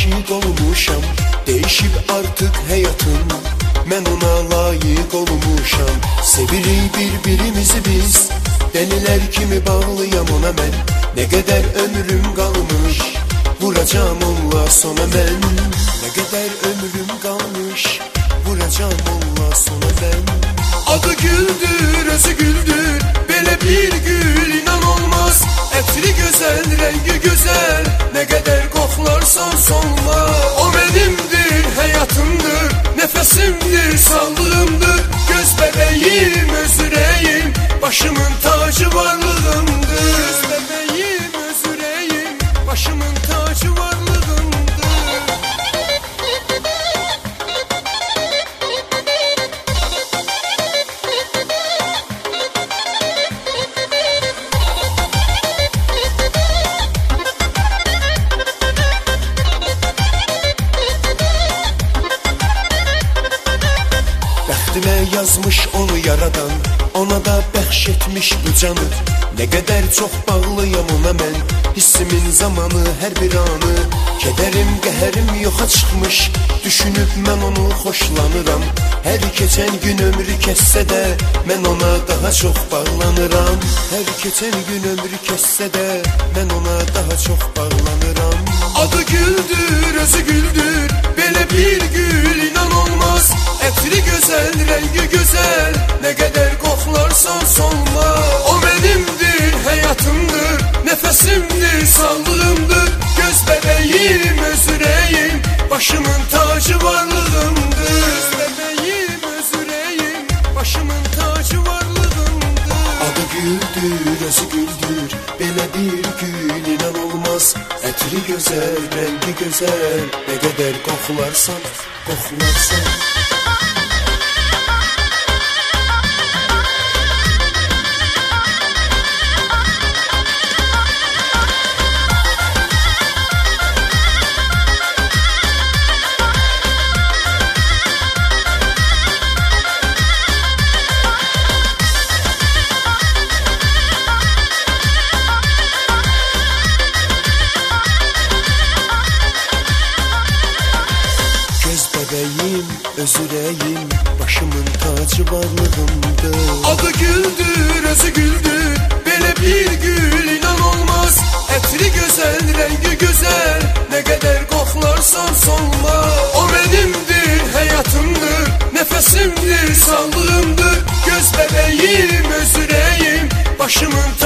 aşık olmuşam. Değişib artık həyatım, mən ona layiq olmuşam. Sevirik bir-birimizi biz, dəlilər kimi bağlıyam ona mən. Nə qədər ömrüm qalmış, vuracam onunla sona mən. Nə qədər ömrüm qalmış, vuracam onunla sona mən. Adı güldür, özü güldür, belə bir gül inan olmaz. Ətri gözəl, rəngi gözəl, nə qədər qoxlarsan solma. O mənimdir, həyatımdır, nəfəsimdir, sağlığımdır. Göz bəbəyim, öz ürəyim, başımın tacı varlığımdır. Göz bəbəyim, öz ürəyim, başımın tacı varlığımdır. Bəxtimə yazmış onu yaradan, ona da bəxş etmiş bu canı. Nə qədər çox bağlıyam ona mən, hissimin zamanı hər bir anı. Kədərim, qəhərim yoxa çıxmış, düşünüb mən onu xoşlanıram. Hər keçən gün ömrü kəssə də, mən ona daha çox bağlanıram. Hər keçən gün ömrü kəssə də, mən ona daha çox bağlanıram. Adı güldür, özü güldür, belə bir gül inan olmaz. Ətri gözəl, rəngi gözəl, nə qədər qoxlarsan solma. O mənimdir, həyatımdır, nəfəsimdir, sağlığımdır. Göz bəbəyim, öz ürəyim, başımın tacı varlığımdır. Göz bəbəyim, öz ürəyim, başımın tacı varlığımdır. Adı güldür, özü güldür, belə bir gül inan olmaz. Ətri gözəl, rəngi gözəl, nə qədər qoxlarsan, qoxlarsan. Bəbəyim, öz ürəyim, başımın tacı varlığımdır. Adı güldür, özü güldür, belə bir gül inan olmaz. Ətri gözəl, rəngi gözəl, nə qədər qoxlarsan solma. O mənimdir, həyatımdır, nəfəsimdir, sağlığımdır. Göz bəbəyim, öz ürəyim, başımın tacı